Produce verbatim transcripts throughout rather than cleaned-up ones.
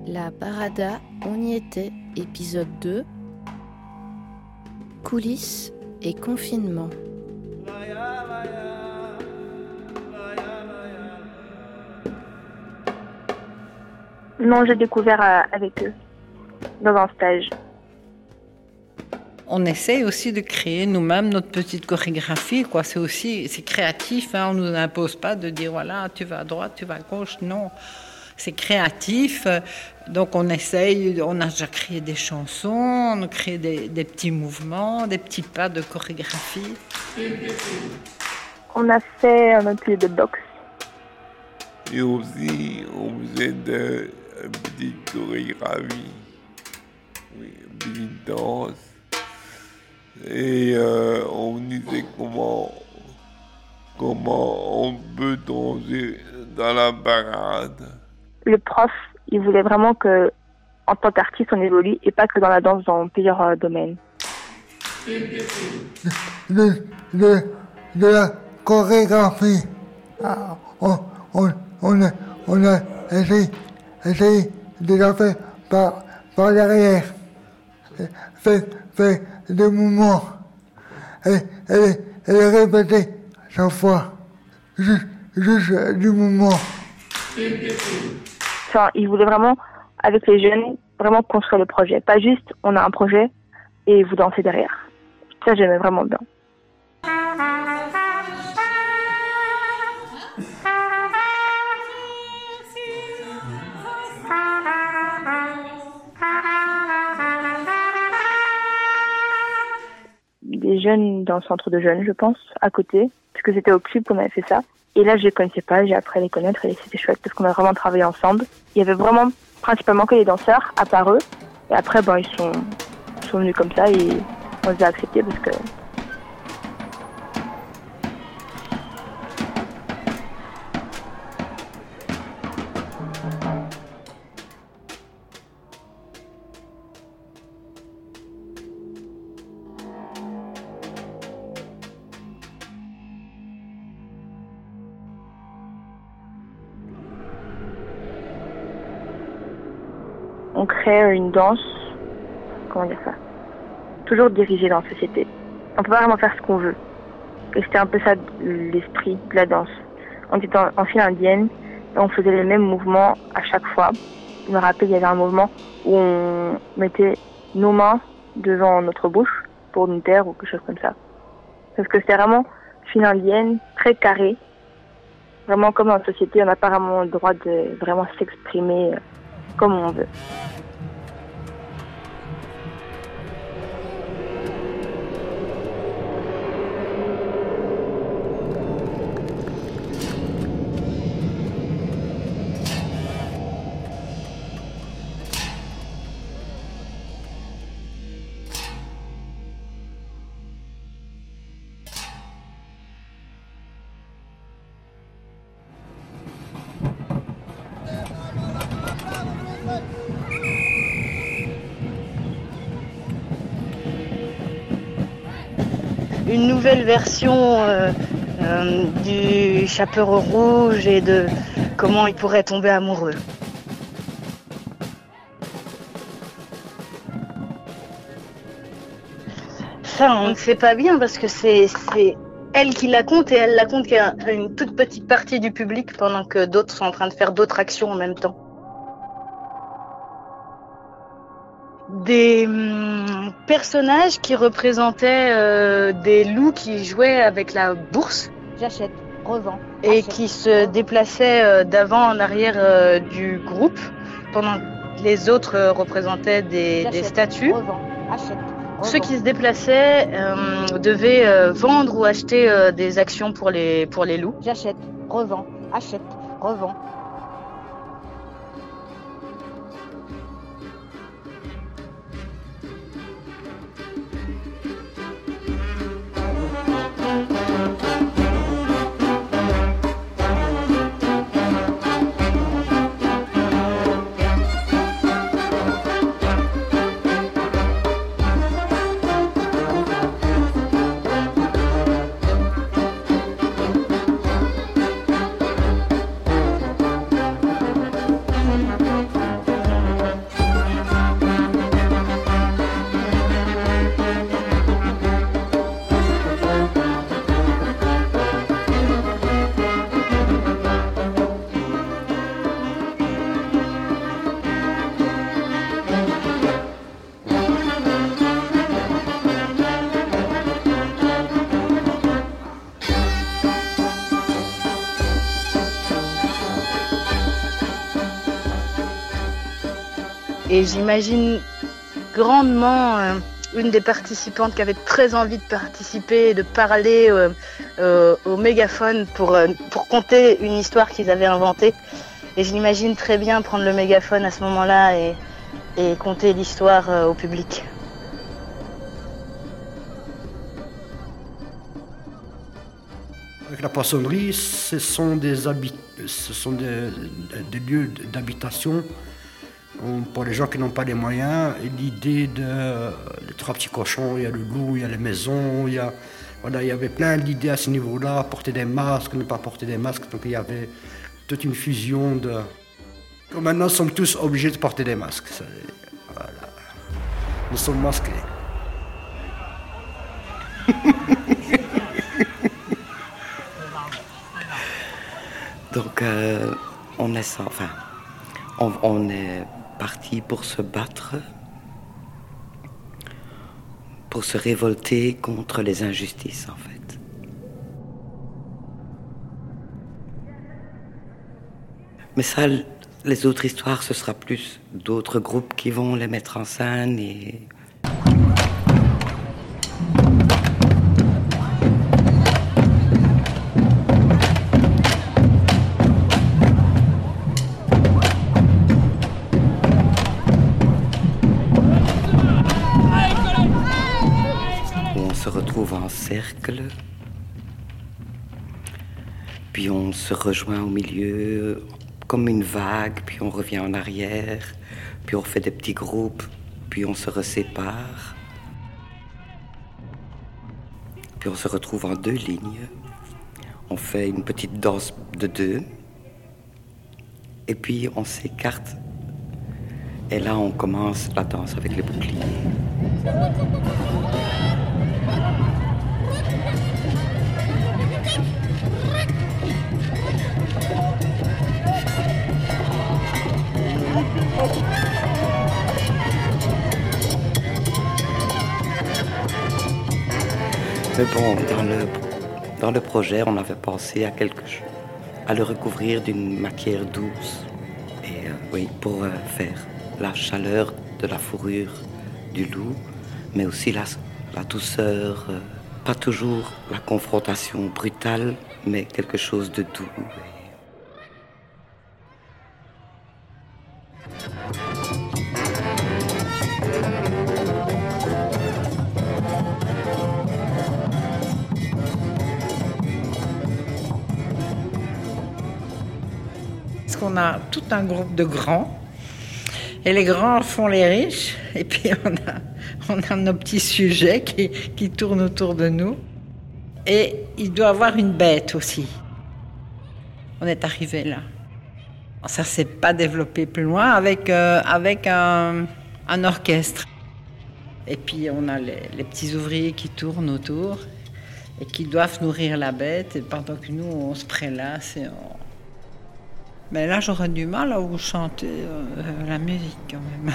La Barada, on y était, épisode deux, coulisses et confinement. Non, j'ai découvert euh, avec eux, dans un stage. On essaye aussi de créer nous-mêmes notre petite chorégraphie, quoi. C'est aussi, c'est créatif, hein. On ne nous impose pas de dire, voilà, tu vas à droite, tu vas à gauche, non. C'est créatif, donc on essaye, on a déjà créé des chansons, on a créé des, des petits mouvements, des petits pas de chorégraphie. On a fait un atelier de boxe. Et aussi, on faisait de une petite chorégraphie, oui, une petite danse. Et euh, on disait comment, comment on peut danser dans la parade. Le prof, il voulait vraiment que, en tant qu'artiste, on évolue et pas que dans la danse dans plusieurs euh, domaines. De, de, de la chorégraphie, ah, on, on, on, a, on a essayé, essayé de la faire par, par derrière. Fait, fait des mouvements. Et, et, et répéter chaque fois. Juste, juste du mouvement. Enfin, il voulait vraiment, avec les jeunes, vraiment construire le projet. Pas juste, on a un projet et vous dansez derrière. Ça, j'aimais vraiment bien. Des jeunes dans le centre de jeunes, je pense, à côté, parce que c'était au club qu'on avait fait ça. Et là, je les connaissais pas, j'ai appris à les connaître et c'était chouette parce qu'on a vraiment travaillé ensemble. Il y avait vraiment principalement que les danseurs, à part eux. Et après, bon, ils sont, ils sont venus comme ça et on les a acceptés parce que... On crée une danse, comment dire ça, toujours dirigée dans la société. On peut pas vraiment faire ce qu'on veut. Et c'était un peu ça l'esprit de la danse. On était en, en file indienne et on faisait les mêmes mouvements à chaque fois. Je me rappelle, il y avait un mouvement où on mettait nos mains devant notre bouche pour nous taire ou quelque chose comme ça. Parce que c'était vraiment file indienne, très carré. Vraiment comme dans la société, on n'a pas vraiment le droit de vraiment s'exprimer comme on veut. Une nouvelle version euh, euh, du chaperon rouge et de comment il pourrait tomber amoureux. Ça, on ne sait pas bien parce que c'est, c'est elle qui la compte et elle la compte qu'à une toute petite partie du public pendant que d'autres sont en train de faire d'autres actions en même temps. Des hum, personnages qui représentaient euh, des loups qui jouaient avec la bourse. J'achète, revends. Et achète, qui se revends. déplaçaient euh, d'avant en arrière euh, du groupe pendant que les autres euh, représentaient des, des statues. Revends, achète, revends. Ceux qui se déplaçaient euh, devaient euh, vendre ou acheter euh, des actions pour les, pour les loups. J'achète, revends, achète, revends. Et j'imagine grandement euh, une des participantes qui avait très envie de participer et de parler euh, euh, au mégaphone pour, euh, pour conter une histoire qu'ils avaient inventée. Et je l'imagine très bien prendre le mégaphone à ce moment-là et, et conter l'histoire euh, au public. Avec la poissonnerie, ce sont des, habit... ce sont des, des lieux d'habitation pour les gens qui n'ont pas les moyens. Et l'idée de, de trois petits cochons, il y a le loup, il y a les maisons, il y a, voilà, il y avait plein d'idées à ce niveau-là, porter des masques, ne pas porter des masques. Donc il y avait toute une fusion de... Maintenant, nous sommes tous obligés de porter des masques. Voilà. Nous sommes masqués. Donc, euh, on est, sans, enfin, on, on est parti pour se battre, pour se révolter contre les injustices, en fait. Mais ça, les autres histoires, ce sera plus d'autres groupes qui vont les mettre en scène et... en cercle, puis on se rejoint au milieu comme une vague, puis on revient en arrière, puis on fait des petits groupes, puis on se resépare, puis on se retrouve en deux lignes, on fait une petite danse de deux, et puis on s'écarte, et là on commence la danse avec les boucliers. Mais bon, dans le, dans le projet, on avait pensé à quelque chose, à le recouvrir d'une matière douce. Et euh, oui, pour euh, faire la chaleur de la fourrure du loup, mais aussi la, la douceur, euh, pas toujours la confrontation brutale, mais quelque chose de doux. Parce qu'on a tout un groupe de grands, et les grands font les riches, et puis on a, on a nos petits sujets qui, qui tournent autour de nous. Et il doit avoir une bête aussi. On est arrivé là. Ça ne s'est pas développé plus loin avec, euh, avec un, un orchestre. Et puis on a les, les petits ouvriers qui tournent autour et qui doivent nourrir la bête, et pendant que nous on se prélasse. Et on... Mais là, j'aurais du mal à vous chanter euh, la musique, quand même.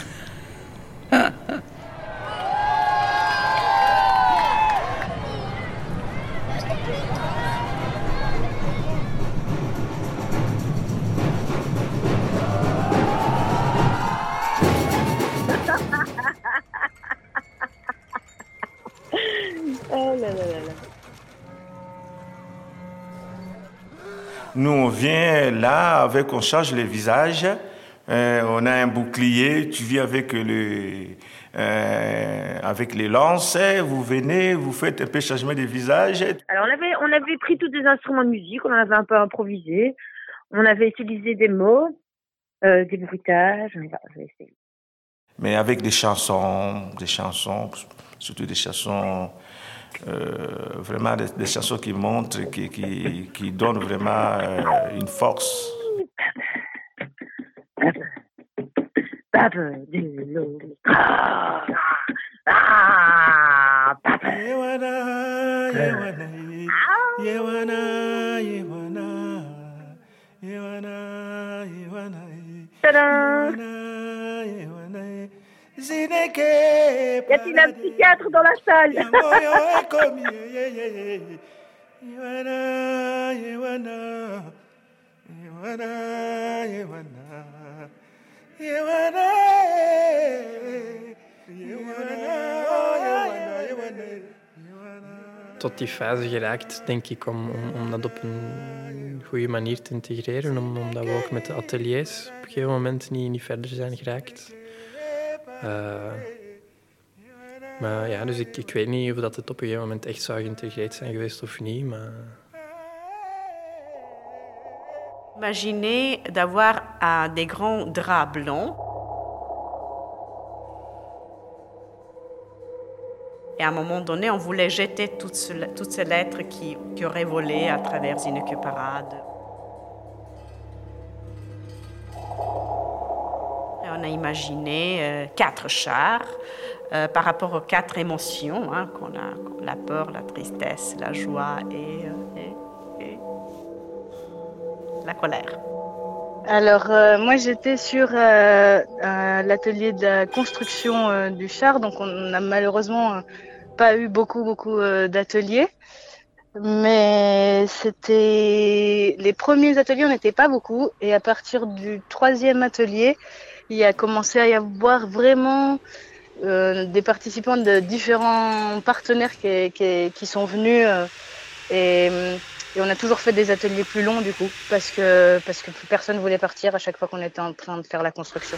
Oh là là là là. Nous, on vient là, avec, on change les visages, euh, on a un bouclier, tu viens avec, le, euh, avec les lances, vous venez, vous faites un peu changement de visage. Alors, on avait, on avait pris tous des instruments de musique, on en avait un peu improvisé, on avait utilisé des mots, euh, des bruitages, on avait essayé. Mais avec des chansons, des chansons, surtout des chansons... Euh, vraiment des, des chansons qui montrent, qui, qui, qui donnent vraiment euh, une force. Papa de l'eau. Ah, ah, papa. Yewana, yewana, yewana, yewana, yewana, yewana, yewana, yewana. Y a-t-il un psychiatre dans la salle? tot die fase geraakt, denk ik, om, om, om dat op een goede manier te integreren. Om, omdat we ook met de ateliers op een gegeven moment niet, niet verder zijn geraakt. Uh, maar ja, dus ik, ik weet niet of dat het op een gegeven moment echt zou geïntegreerd zijn geweest of niet. Maar... Imaginez d'avoir uh, des grands draps blancs. Et à un moment donné, on voulait jeter toutes, ce, toutes ces lettres qui, qui auraient volé à travers Zinneke Parade. Et on a imaginé euh, quatre chars euh, par rapport aux quatre émotions hein, qu'on a, la peur, la tristesse, la joie et, et, et la colère. Alors, euh, moi, j'étais sur euh, euh, l'atelier de construction euh, du char, donc on n'a malheureusement euh, pas eu beaucoup, beaucoup euh, d'ateliers. Mais c'était... Les premiers ateliers, on n'était pas beaucoup. Et à partir du troisième atelier, il a commencé à y avoir vraiment euh, des participants de différents partenaires qui, qui, qui sont venus. Euh, et... Et on a toujours fait des ateliers plus longs du coup, parce que, parce que plus personne ne voulait partir à chaque fois qu'on était en train de faire la construction.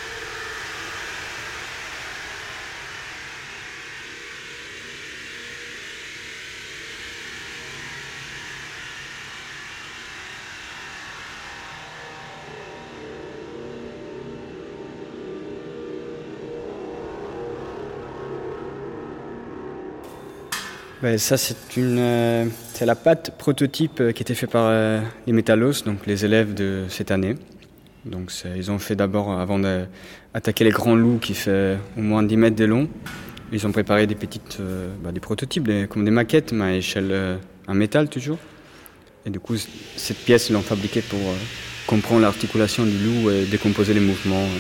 Ben, ça, c'est, une, euh, c'est la pâte prototype qui a été faite par euh, les Métallos, donc les élèves de cette année. Donc, c'est, ils ont fait d'abord, avant d'attaquer les grands loups qui fait au moins dix mètres de long, ils ont préparé des petites, euh, bah, des prototypes, des, comme des maquettes, mais à échelle euh, en métal toujours. Et du coup, cette pièce, ils l'ont fabriquée pour euh, comprendre l'articulation du loup et décomposer les mouvements. Euh.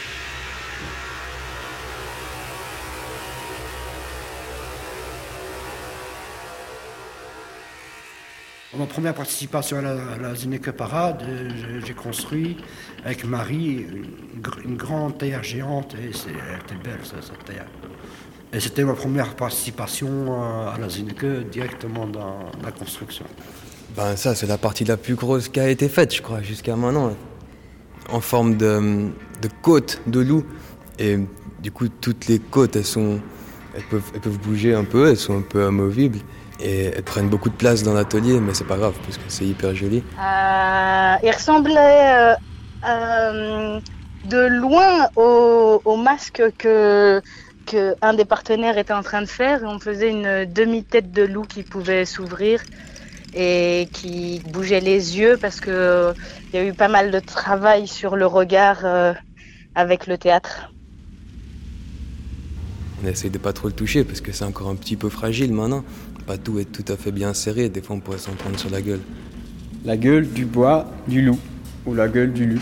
Ma première participation à la, à la Zinneke Parade, j'ai construit avec Marie une, une grande théière géante et c'est, elle était belle ça, cette théière. Et c'était ma première participation à la Zinneke directement dans la construction. Ben ça c'est la partie la plus grosse qui a été faite je crois jusqu'à maintenant, en forme de, de côte de loup. Et du coup toutes les côtes elles, sont, elles, peuvent, elles peuvent bouger un peu, elles sont un peu amovibles. Et elles prennent beaucoup de place dans l'atelier, mais c'est pas grave, parce que c'est hyper joli. Euh, il ressemblait euh, euh, de loin au, au masque que, que un des partenaires était en train de faire. On faisait une demi-tête de loup qui pouvait s'ouvrir et qui bougeait les yeux, parce qu'il euh, y a eu pas mal de travail sur le regard euh, avec le théâtre. On essaye de pas trop le toucher, parce que c'est encore un petit peu fragile maintenant. Pas tout est tout à fait bien serré, des fois on pourrait s'en prendre sur la gueule. La gueule du bois du loup, ou la gueule du loup.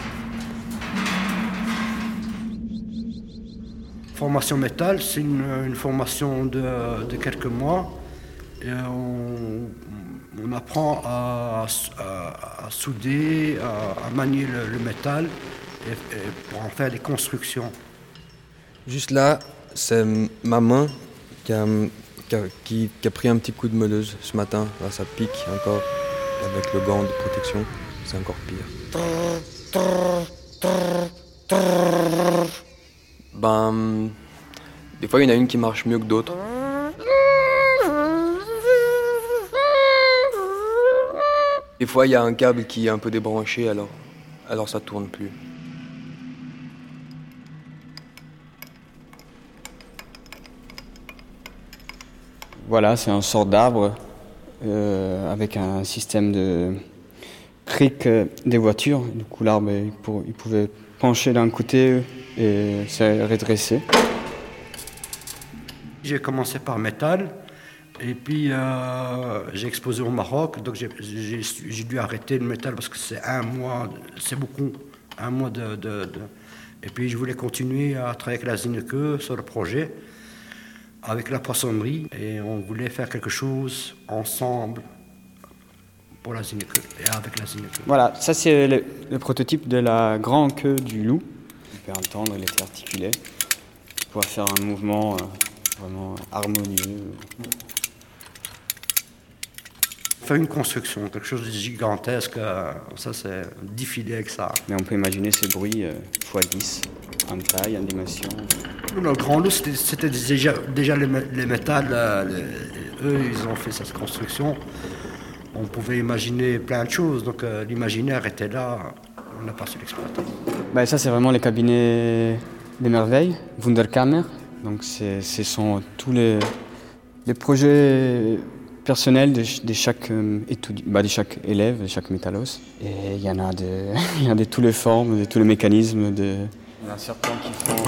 Formation métal, c'est une, une formation de, de quelques mois. Et on, on apprend à, à, à souder, à, à manier le, le métal et, et pour en faire des constructions. Juste là, c'est ma main qui a... Qui a, qui, qui a pris un petit coup de meuleuse ce matin. Là, ça pique encore avec le gant de protection. C'est encore pire. Ben, des fois, il y en a une qui marche mieux que d'autres. Des fois, il y a un câble qui est un peu débranché, alors, alors ça tourne plus. Voilà, c'est un sort d'arbre euh, avec un système de cric des voitures. Du coup, l'arbre, il, pour, il pouvait pencher d'un côté et se redresser. J'ai commencé par métal et puis euh, j'ai exposé au Maroc. Donc j'ai, j'ai, j'ai dû arrêter le métal parce que c'est un mois, c'est beaucoup, un mois de, de, de... Et puis je voulais continuer à travailler avec la Zinneke sur le projet, avec la poissonnerie, et on voulait faire quelque chose ensemble pour la Zinneke et avec la Zinneke. Voilà, ça c'est le, le prototype de la grande queue du loup. On peut entendre, il était articulé. On pourra faire un mouvement euh, vraiment harmonieux. faire une construction, quelque chose de gigantesque. Ça, c'est défilé avec ça. Mais on peut imaginer ces bruits euh, fois dix, en taille, en dimension. Le Grand Loup, c'était, c'était déjà, déjà les, les métals. Les, eux, ils ont fait cette construction. On pouvait imaginer plein de choses. Donc euh, l'imaginaire était là. On n'a pas su l'exploiter. Ben, ça, c'est vraiment les cabinets des merveilles, Wunderkammer. Donc, c'est, ce sont tous les, les projets personnels de, de, chaque, euh, étudi- bah, de chaque élève, de chaque métallos. Et il y en a de, il y en a de toutes les formes, de tous les mécanismes. De... Il y en a certains qui font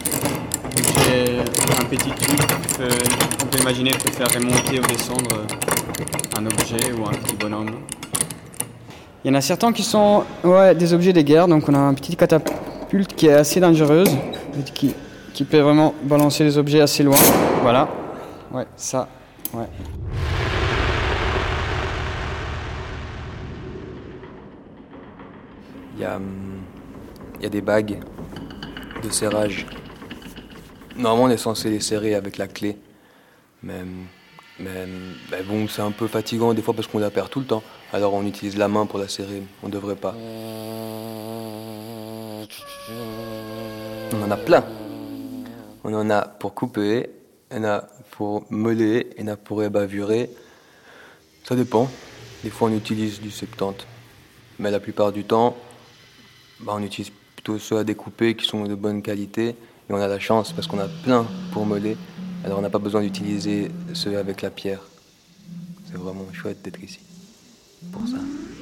un petit tube qu'on peut imaginer peut faire remonter ou descendre un objet ou un petit bonhomme. Il y en a certains qui sont ouais, des objets de guerre, donc on a un petit catapulte qui est assez dangereuse, qui, qui peut vraiment balancer les objets assez loin. Voilà, ouais, ça, ouais. Il y a, il y a des bagues de serrage. Normalement, on est censé les serrer avec la clé, mais... Mais, mais bon, c'est un peu fatigant des fois parce qu'on la perd tout le temps. Alors on utilise la main pour la serrer. On devrait pas. On en a plein. On en a pour couper, il y en a pour meuler, il y en a pour ébavurer. Ça dépend. Des fois on utilise du septante. Mais la plupart du temps, bah, on utilise plutôt ceux à découper qui sont de bonne qualité. Et on a la chance parce qu'on a plein pour meuler. Alors on n'a pas besoin d'utiliser ceux avec la pierre. C'est vraiment chouette d'être ici. Pour ça.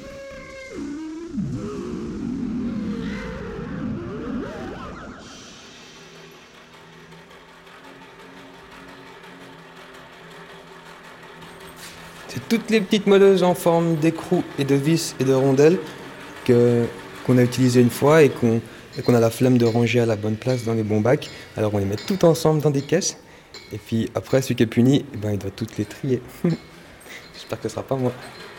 C'est toutes les petites moelleuses en forme d'écrou et de vis et de rondelles que, qu'on a utilisées une fois et qu'on, et qu'on a la flemme de ranger à la bonne place dans les bons bacs. Alors on les met toutes ensemble dans des caisses. Et puis après, celui qui est puni, eh ben, il doit toutes les trier. J'espère que ce sera pas moi.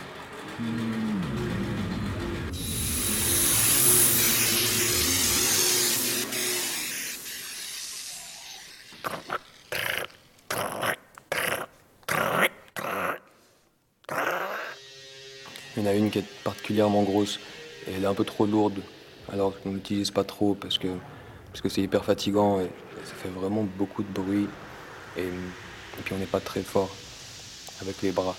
Il y en a une qui est particulièrement grosse et elle est un peu trop lourde. Alors on n'utilise pas trop parce que, parce que c'est hyper fatigant et ça fait vraiment beaucoup de bruit. Et, et puis on n'est pas très fort avec les bras.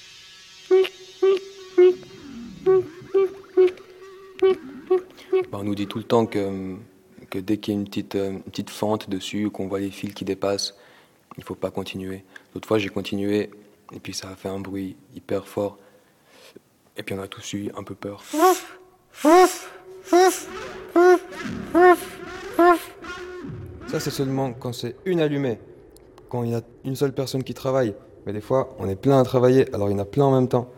Ben, on nous dit tout le temps que, que dès qu'il y a une petite, une petite fente dessus, qu'on voit les fils qui dépassent, il ne faut pas continuer. L'autre fois j'ai continué et puis ça a fait un bruit hyper fort. Et puis on a tous eu un peu peur. Ça c'est seulement quand c'est une allumée. Quand il y a une seule personne qui travaille, mais des fois, on est plein à travailler, alors il y en a plein en même temps.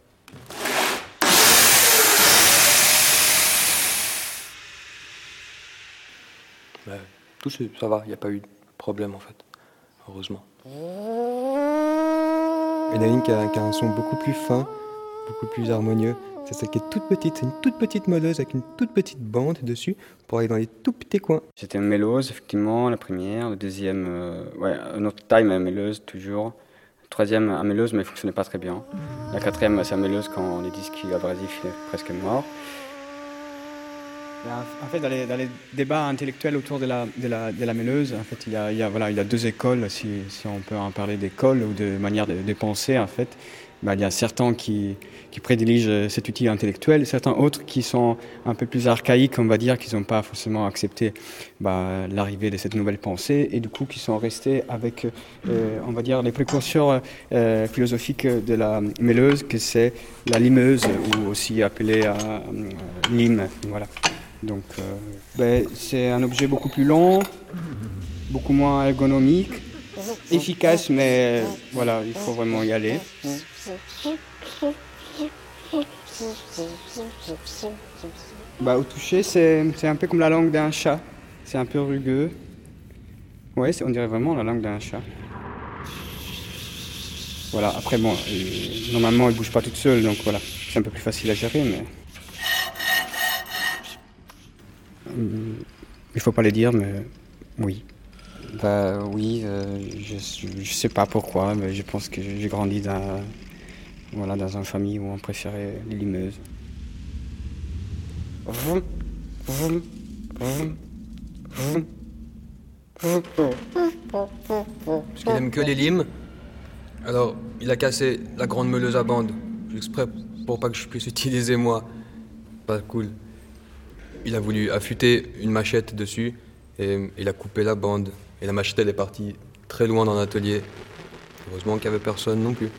Mais tout ça, ça va, il n'y a pas eu de problème en fait, heureusement. Il y en a une qui a, qui a un son beaucoup plus fin, beaucoup plus harmonieux. C'est celle qui est toute petite, c'est une toute petite moelleuse avec une toute petite bande dessus pour aller dans les tout petits coins. C'était une mêleuse, effectivement, la première. La deuxième, euh, ouais, une autre taille, mais mêleuse toujours. La troisième, une mêleuse, mais elle ne fonctionnait pas très bien. La quatrième, c'est une mêleuse quand les disques abrasifs sont presque morts. En fait, dans les, dans les débats intellectuels autour de la, de la, de la mêleuse, en fait, il y a, il y a, voilà, il y a deux écoles, si, si on peut en parler d'écoles ou de manière de, de penser, en fait. Ben, il y a certains qui, qui prédiligent cet outil intellectuel et certains autres qui sont un peu plus archaïques, on va dire, qui n'ont pas forcément accepté ben, l'arrivée de cette nouvelle pensée et du coup qui sont restés avec, euh, on va dire, les précurseurs euh, philosophiques de la mêleuse, que c'est la limeuse ou aussi appelée euh, lime. Voilà. Donc, euh, ben, c'est un objet beaucoup plus long, beaucoup moins ergonomique, efficace, mais voilà, il faut vraiment y aller. Bah, au toucher, c'est, c'est un peu comme la langue d'un chat. C'est un peu rugueux. Ouais, c'est, on dirait vraiment la langue d'un chat. Voilà, après, bon, euh, normalement, elle ne bouge pas toute seule, donc voilà, c'est un peu plus facile à gérer, mais... Il ne faut pas les dire, mais oui. Bah oui, euh, je ne sais pas pourquoi, mais je pense que j'ai grandi dans, voilà, dans une famille où on préférait les limeuses. Vroom, vroom, vroom, vroom, vroom. Parce qu'il aime que les limes. Alors, il a cassé la grande meuleuse à bande, exprès pour pas que je puisse utiliser moi. Pas cool. Il a voulu affûter une machette dessus et il a coupé la bande. Et la machette, elle est partie très loin dans l'atelier. Heureusement qu'il n'y avait personne non plus.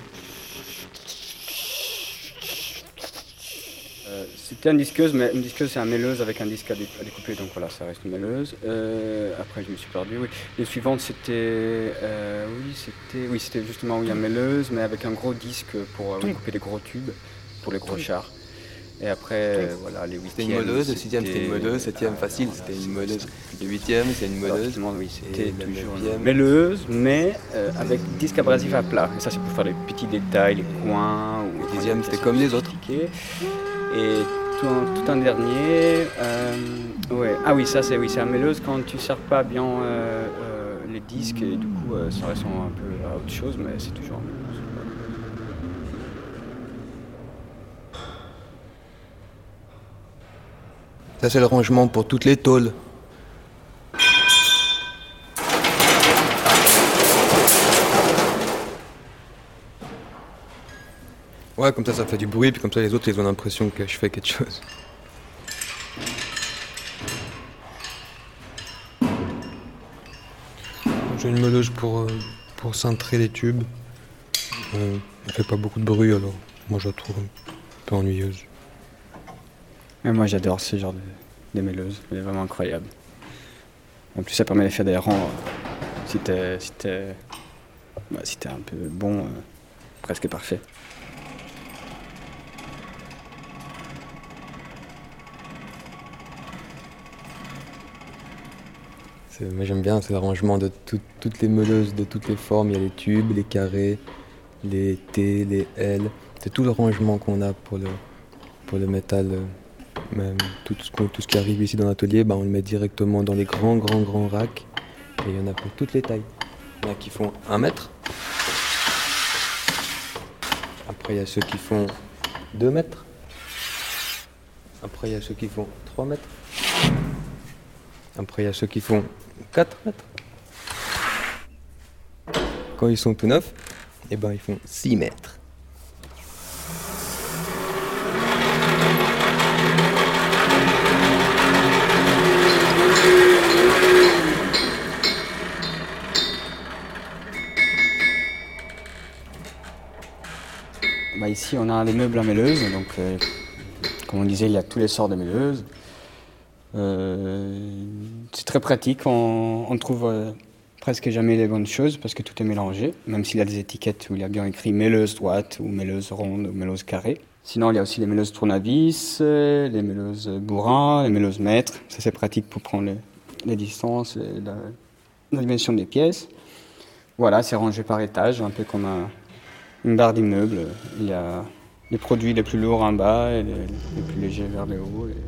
Euh, c'était une disqueuse, mais une disqueuse c'est un mêleuse avec un disque à, dé- à découper, donc voilà, ça reste une mêleuse. Euh, après je me suis perdu, oui. Les suivantes c'était, euh, oui c'était, oui c'était justement oui, une mêleuse, mais avec un gros disque pour euh, oui, couper des gros tubes, pour les gros chars. Et après, euh, voilà, les huitièmes. C'était une meuleuse, le sixième c'était une meuleuse, septième facile, c'était une meuleuse. Le huitième c'est une meuleuse. Alors, oui, c'était toujours une mêleuse, mais euh, avec disque abrasif à plat. Et ça c'est pour faire les petits détails, les coins. Ou le dixième c'était comme les autres. Et tout un, tout un dernier, euh, ouais. Ah oui, ça c'est oui, c'est un mêleuse quand tu ne sers pas bien euh, euh, les disques et du coup euh, ça ressemble un peu à autre chose, mais c'est toujours un mêleuse. Ça c'est le rangement pour toutes les tôles. Ouais, comme ça ça fait du bruit, puis comme ça les autres ils ont l'impression que je fais quelque chose. J'ai une meuleuse pour, euh, pour cintrer les tubes. Euh, elle fait pas beaucoup de bruit alors moi je la trouve un peu ennuyeuse. Et moi j'adore ce genre de, de mêleuse, elle est vraiment incroyable. En plus ça permet de faire des rangs, euh, si t'es, si t'es, bah, si t'es un peu bon, euh, presque parfait. C'est, moi j'aime bien, c'est l'arrangement de tout, toutes les meuleuses, de toutes les formes. Il y a les tubes, les carrés, les T, les L. C'est tout le rangement qu'on a pour le, pour le métal. Même tout, ce tout ce qui arrive ici dans l'atelier, bah, on le met directement dans les grands, grands, grands racks. Et il y en a pour toutes les tailles. Il y en a qui font un mètre. Après il y a ceux qui font deux mètres. Après il y a ceux qui font trois mètres. Après il y a ceux qui font quatre mètres. Quand ils sont tout neufs, eh ben, ils font six mètres. Bah ici on a des meubles à mêleuse, donc euh, comme on disait il y a tous les sorts de mêleuses. Euh, c'est très pratique, on, on trouve euh, presque jamais les bonnes choses parce que tout est mélangé, même s'il y a des étiquettes où il y a bien écrit mêleuse droite ou mêleuse ronde ou mêleuse carrée. Sinon il y a aussi les mêleuses tournevis, les mêleuses bourrin, les mêleuses mètres, ça c'est pratique pour prendre les, les distances, et la, la dimension des pièces. Voilà, c'est rangé par étage, un peu comme un, une barre d'immeuble. Il y a les produits les plus lourds en bas et les, les plus légers vers le haut. Et...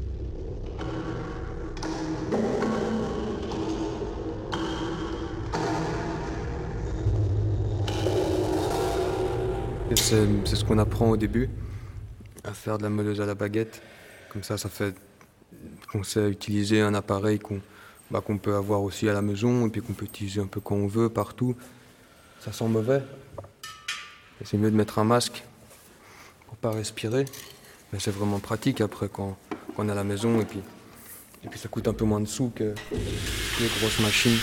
C'est, c'est ce qu'on apprend au début, à faire de la meuleuse à la baguette. Comme ça, ça fait qu'on sait utiliser un appareil qu'on, bah, qu'on peut avoir aussi à la maison et puis qu'on peut utiliser un peu quand on veut, partout. Ça sent mauvais. Et c'est mieux de mettre un masque pour pas respirer. Mais c'est vraiment pratique après quand, quand on est à la maison et puis, et puis ça coûte un peu moins de sous que les grosses machines.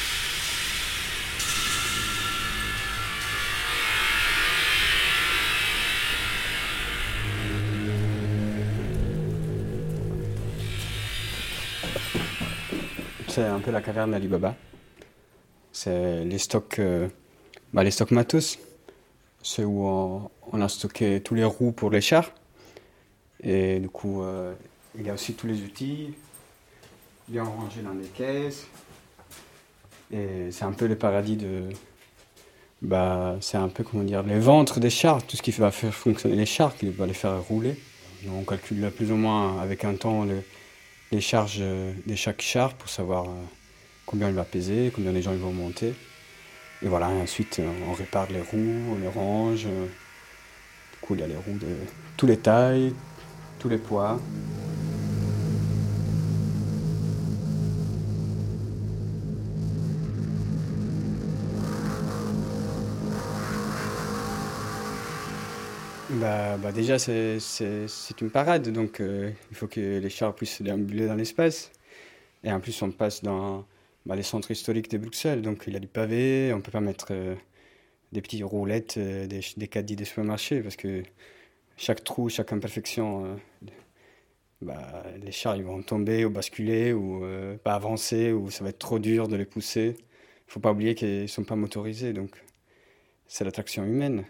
C'est un peu la caverne d'Ali Baba. C'est les stocks, euh, bah les stocks matos. C'est où on, on a stocké tous les roues pour les chars. Et du coup, euh, il y a aussi tous les outils, bien rangés dans des caisses. Et c'est un peu le paradis de... Bah, c'est un peu, comment dire, les ventres des chars, tout ce qui va faire fonctionner les chars, qui va les faire rouler. On calcule plus ou moins avec un temps le... les charges de chaque char pour savoir combien il va peser, combien les gens ils vont monter. Et voilà, et ensuite on répare les roues, on les range. coup, il y a les roues de tous les tailles, tous les poids. Bah, bah déjà, c'est, c'est, c'est une parade, donc euh, il faut que les chars puissent déambuler dans l'espace. Et en plus, on passe dans bah, les centres historiques de Bruxelles, donc il y a du pavé, on ne peut pas mettre euh, des petites roulettes, euh, des, des caddies des supermarchés, parce que chaque trou, chaque imperfection, euh, bah, les chars ils vont tomber ou basculer, ou euh, pas avancer, ou ça va être trop dur de les pousser. Il ne faut pas oublier qu'ils ne sont pas motorisés, donc c'est l'attraction humaine.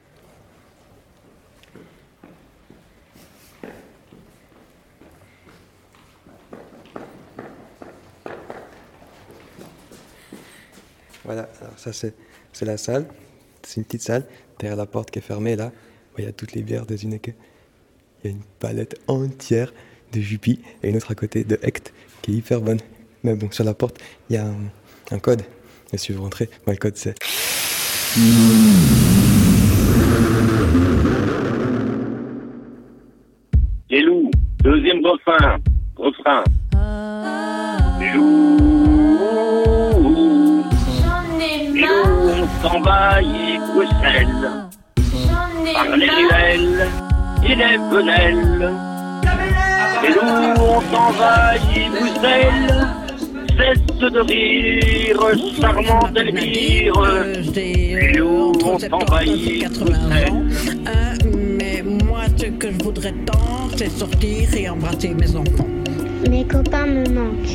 Voilà, alors ça c'est, c'est la salle, c'est une petite salle, derrière la porte qui est fermée là, il y a toutes les bières de Zünnecke. Il y a une palette entière de Jupy et une autre à côté de Hecht qui est hyper bonne. Mais bon, sur la porte, il y a un, un code, et si vous rentrez, bah, le code c'est... Les loups, deuxième refrain, refrain. Les loups. Les loups, on s'envahit Bruxelles, par les ruelles et les venelles. Les loups, on s'envahit Bruxelles, cesse de rire, charmante Elvire. Les loups, on s'envahit Bruxelles. Mais moi, ce que je voudrais tant, c'est sortir et embrasser mes enfants. Mes copains me manquent.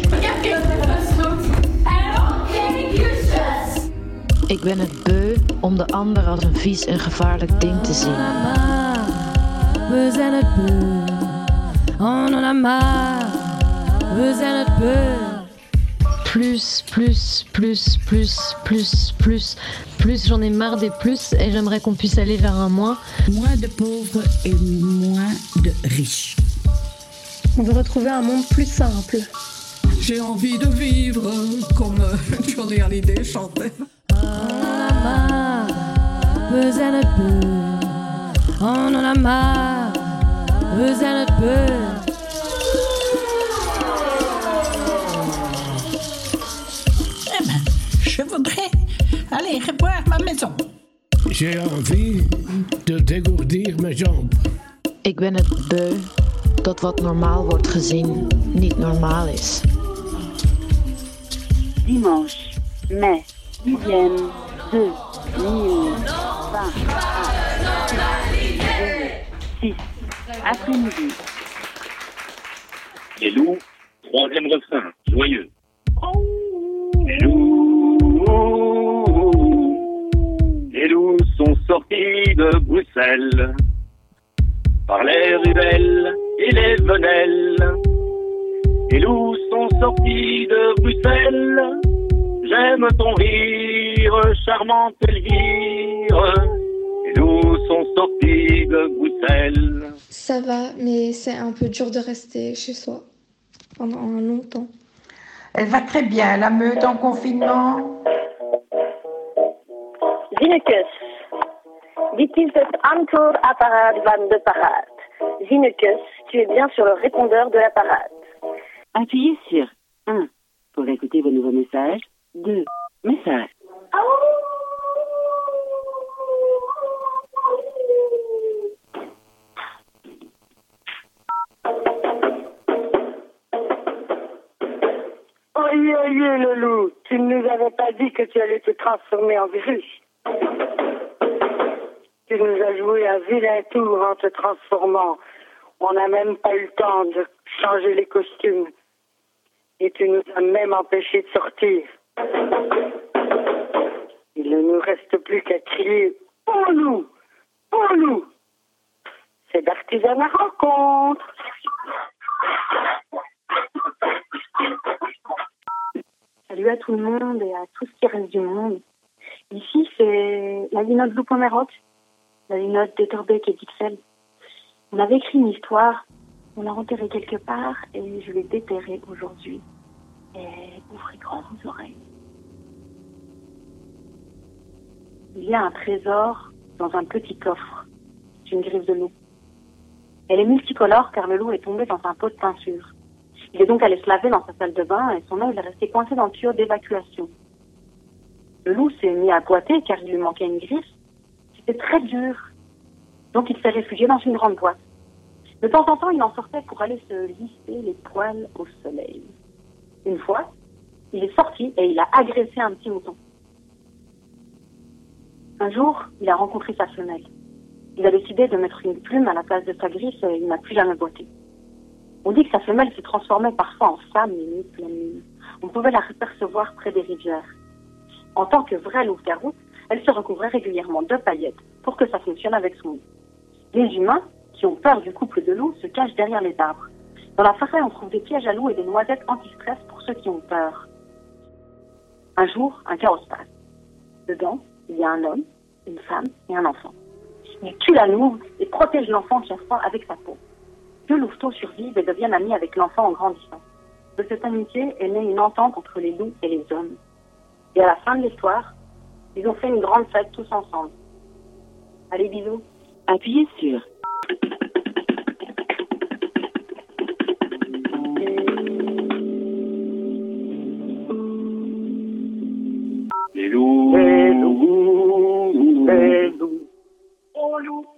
Ik ben het beu om de ander als een vies en gevaarlijk ding te zien. We zijn het beu. On en a marre. We zijn het beu. Plus, plus, plus, plus, plus, plus, plus, j'en ai marre des plus et j'aimerais qu'on puisse aller vers un moins. Moins de pauvres et moins de riches. On veut retrouver un monde plus simple. J'ai envie de vivre comme Johnny Hallyday chantait. We zijn het beu. On en a marre. We zijn het beu. Eh ben, je voudrais aller revoir ma maison. J'ai envie de dégourdir mes jambes. Ik ben het beu dat wat normaal wordt gezien niet normaal is. Dimanche, mai dixième, deux mille vingt, six, après-midi. Les loups, troisième refrain, joyeux. Les loups, les loups sont sortis de Bruxelles, par les ruelles et les venelles. Les loups sont sortis de Bruxelles, j'aime ton rire, charmante Elvire. Les loups sont sortis de Bruxelles. Ça va, mais c'est un peu dur de rester chez soi pendant un long temps. Elle va très bien, la meute en confinement. Zinnekes. Dit is het antwoordapparaat van de paraat. Zinnekes, tu es bien sur le répondeur de la parade. Appuyez sur un pour écouter vos nouveaux messages. deux. Message. Oyez, oyez, le loup, tu ne nous avais pas dit que tu allais te transformer en virus. Tu nous as joué un vilain tour en te transformant. On n'a même pas eu le temps de changer les costumes. Et tu nous as même empêchés de sortir. Il ne nous reste plus qu'à crier « Pour nous! Pour nous !» C'est d'artisanat rencontre. Salut à tout le monde et à tout ce qui reste du monde. Ici, c'est la linotte Loup Pomeroc, la linotte de Torbeck et d'Ixelles. On avait écrit une histoire, on l'a enterrée quelque part et je l'ai déterrée aujourd'hui. Et ouvrez grand vos oreilles. Il y a un trésor dans un petit coffre. une griffe de loup. Elle est multicolore car le loup est tombé dans un pot de peinture. Il est donc allé se laver dans sa salle de bain et son œil est resté coincé dans le tuyau d'évacuation. Le loup s'est mis à boiter car il lui manquait une griffe. C'était très dur. Donc il s'est réfugié dans une grande boîte. De temps en temps, il en sortait pour aller se lisser les poils au soleil. Une fois, il est sorti et il a agressé un petit mouton. Un jour, il a rencontré sa femelle. Il a décidé de mettre une plume à la place de sa griffe et il n'a plus jamais boité. On dit que sa femelle se transformait parfois en femme les nuits pleine lune. On pouvait la percevoir près des rivières. En tant que vraie loup-garou, elle se recouvrait régulièrement de paillettes pour que ça fonctionne avec son loup. Les humains, qui ont peur du couple de loups, se cachent derrière les arbres. Dans la forêt, on trouve des pièges à loups et des noisettes anti-stress pour ceux qui ont peur. Un jour, un chaos se passe. Dedans, il y a un homme, une femme et un enfant. Il tue la louve et protège l'enfant qui a froid avec sa peau. Deux louveteaux survivent et deviennent amis avec l'enfant en grandissant. De cette amitié est née une entente entre les loups et les hommes. Et à la fin de l'histoire, ils ont fait une grande fête tous ensemble. Allez, bisous. Appuyez sur. Les loups, les loups, les loups. Oh loup.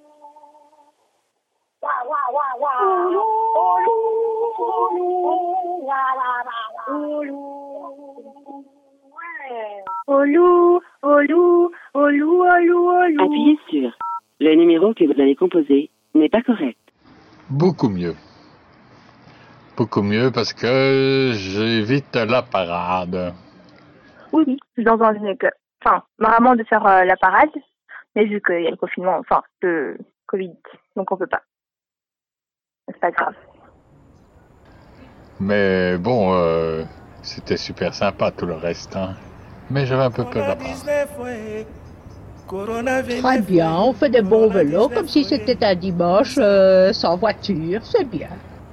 Wa wa wa wa. Oh loup, oh loup. Wa wa wa wa. Oh loup. Ouais. Oh loup, oh loup, oh loup, oh loup, oh loup. Appuyez sur. Le numéro que vous avez composé n'est pas correct. Beaucoup mieux. Beaucoup mieux parce que j'évite la parade. Oui, oui, je suis dans une école. Enfin, vraiment de faire euh, la parade, mais vu qu'il y a le confinement, enfin, le Covid, donc on peut pas. C'est pas grave. Mais bon, euh, c'était super sympa tout le reste, hein. Mais j'avais un peu peur de la parade. Très bien, on fait des bons vélos comme si c'était un dimanche euh, sans voiture, c'est bien.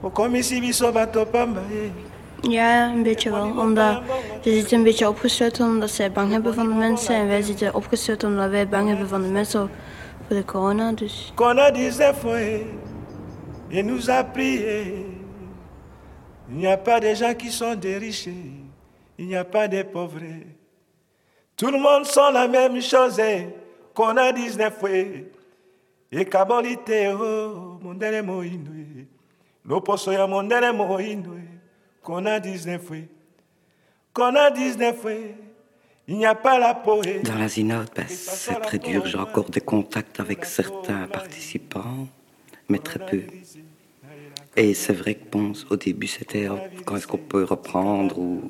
Ja, een beetje wel. Omdat ze zitten een beetje opgesloten omdat zij bang hebben van de mensen. En wij zitten opgesloten omdat wij bang hebben van de mensen voor de corona. Dus. Corona dix-neuf et nous a prié. Il n'y a pas de gens qui sont des riches. Il n'y a pas de pauvres. Tout le monde sont la même chose. Corona dix-neuf et kabolite oh mondele moinwe. L'opposo ya mondele moinwe. Corona dix-neuf Corona dix-neuf il n'y a pas la poète. Dans la Zinode, ben, c'est très dur. J'ai encore des contacts avec certains participants, mais très peu. Et c'est vrai que bon, au début, c'était oh, quand est-ce qu'on peut reprendre ou...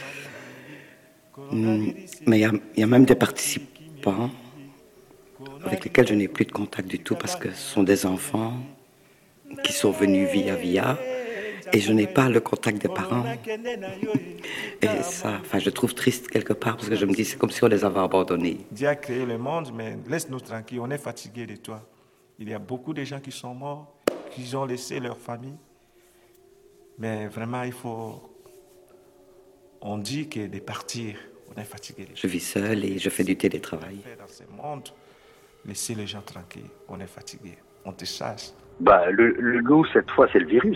Mais il y, y a même des participants avec lesquels je n'ai plus de contact du tout parce que ce sont des enfants qui sont venus via via et je n'ai pas le contact des parents. Et ça, enfin, je trouve triste quelque part parce que je me dis c'est comme si on les avait abandonnés. Dieu a créé le monde, mais laisse-nous tranquilles, on est fatigués de toi. Il y a beaucoup de gens qui sont morts, qui ont laissé leur famille. Mais vraiment, il faut... On dit que de partir, on est fatigué. Je vis seul et je fais du télétravail. Dans ce monde, laissez les gens tranquilles, on est fatigué, on te chasse. Bah, le, le loup, cette fois, c'est le virus.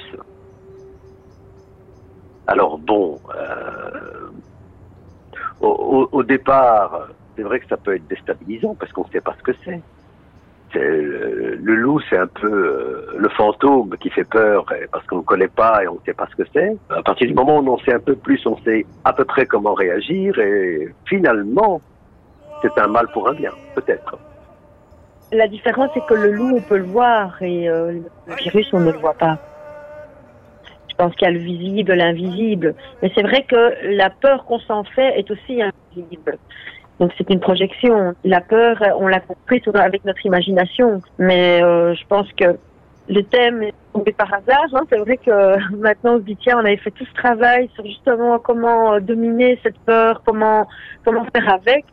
Alors bon, euh, au, au, au départ, c'est vrai que ça peut être déstabilisant parce qu'on ne sait pas ce que c'est. c'est le, le loup, c'est un peu euh, le fantôme qui fait peur parce qu'on ne connaît pas et on ne sait pas ce que c'est. À partir du moment où on en sait un peu plus, on sait à peu près comment réagir et finalement, c'est un mal pour un bien, peut-être. La différence, c'est que le loup, on peut le voir et euh, le virus, on ne le voit pas. Je pense qu'il y a le visible, l'invisible. Mais c'est vrai que la peur qu'on s'en fait est aussi invisible. Donc c'est une projection. La peur, on l'a compris avec notre imagination. Mais euh, je pense que le thème est tombé par hasard. Hein. C'est vrai que maintenant on se dit, tiens, on avait fait tout ce travail sur justement comment dominer cette peur, comment, comment faire avec.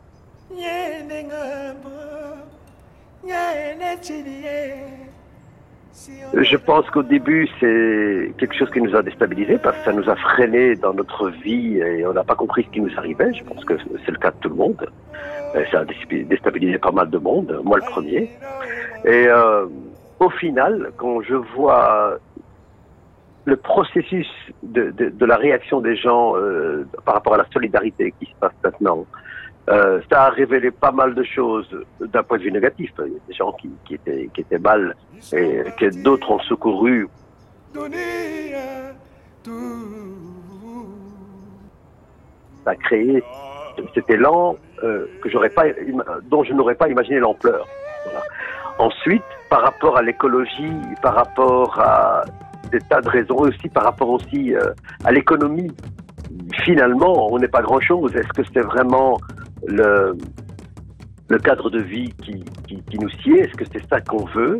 Je pense qu'au début, c'est quelque chose qui nous a déstabilisés parce que ça nous a freinés dans notre vie et on n'a pas compris ce qui nous arrivait. Je pense que c'est le cas de tout le monde. Et ça a déstabilisé pas mal de monde, moi le premier. Et euh, au final, quand je vois le processus de, de, de la réaction des gens euh, par rapport à la solidarité qui se passe maintenant, euh, ça a révélé pas mal de choses d'un point de vue négatif. Il y a des gens qui, qui, étaient, qui étaient mal et que d'autres ont secouru. Ça a créé cet élan euh, que j'aurais pas, dont je n'aurais pas imaginé l'ampleur. Voilà. Ensuite, par rapport à l'écologie, par rapport à des tas de raisons, aussi par rapport aussi euh, à l'économie, finalement, on n'est pas grand-chose. Est-ce que c'était vraiment le, le cadre de vie qui, qui, qui nous sied? Est-ce que c'est ça qu'on veut?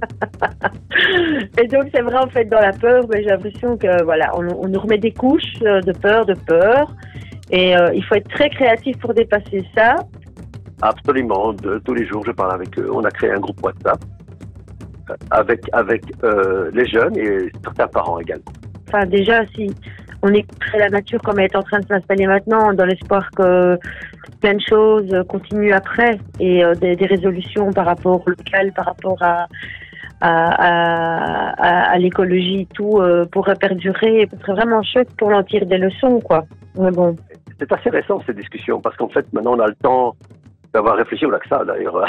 Et donc, c'est vrai, en fait, dans la peur, mais j'ai l'impression que, voilà, on, on nous remet des couches de peur, de peur. Et euh, il faut être très créatif pour dépasser ça. Absolument. De, tous les jours, je parle avec eux. On a créé un groupe WhatsApp euh, avec, avec euh, les jeunes et certains parents également. Enfin, déjà, si on écouterait la nature comme elle est en train de s'installer maintenant, dans l'espoir que plein de choses continuent après et euh, des, des résolutions par rapport au local, par rapport à, à, à, à, à l'écologie, tout euh, pourrait perdurer. Ce serait vraiment chouette pour en tirer des leçons, quoi. Mais bon. C'est assez récent, cette discussion, parce qu'en fait, maintenant, on a le temps d'avoir réfléchi, on n'a que ça, d'ailleurs.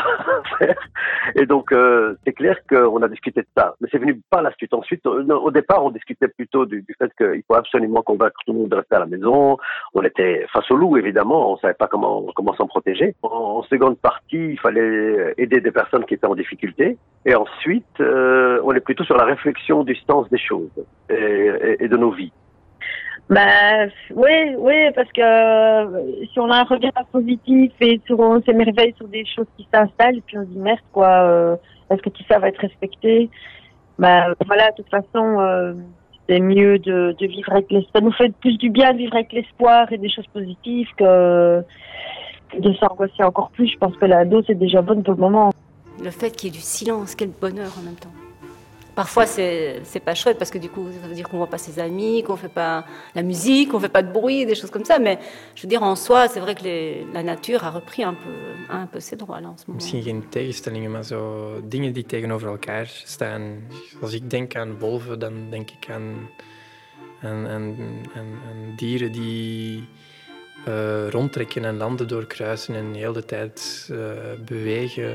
Et donc, euh, c'est clair qu'on a discuté de ça. Mais c'est venu par la suite. Ensuite, au départ, on discutait plutôt du, du fait qu'il faut absolument convaincre tout le monde de rester à la maison. On était face au loup, évidemment. On ne savait pas comment, comment s'en protéger. En, en seconde partie, il fallait aider des personnes qui étaient en difficulté. Et ensuite, euh, on est plutôt sur la réflexion du sens des choses et, et, et de nos vies. Bah oui, oui, parce que euh, si on a un regard positif et sur, on s'émerveille sur des choses qui s'installent, et puis on se dit merde quoi, euh, est-ce que tout ça va être respecté? Bah voilà, de toute façon, euh, c'est mieux de, de vivre avec l'espoir. Ça nous fait plus du bien de vivre avec l'espoir et des choses positives que de s'angoisser encore plus. Je pense que la dose est déjà bonne pour le moment. Le fait qu'il y ait du silence, quel bonheur en même temps. Parfois, c'est, c'est pas chouette parce que du coup, ça veut dire qu'on voit pas ses amis, qu'on fait pas la musique, qu'on fait pas de bruit, des choses comme ça. Mais je veux dire, en soi, c'est vrai que les, la nature a repris un peu, un peu ses droits là en ce moment. Misschien geen tegenstellingen, maar zo dingen die tegenover elkaar staan. Als ik denk aan wolven, dan denk ik aan, aan, aan, aan, aan dieren die uh, rondtrekken en landen doorkruisen en de hele tijd uh, bewegen.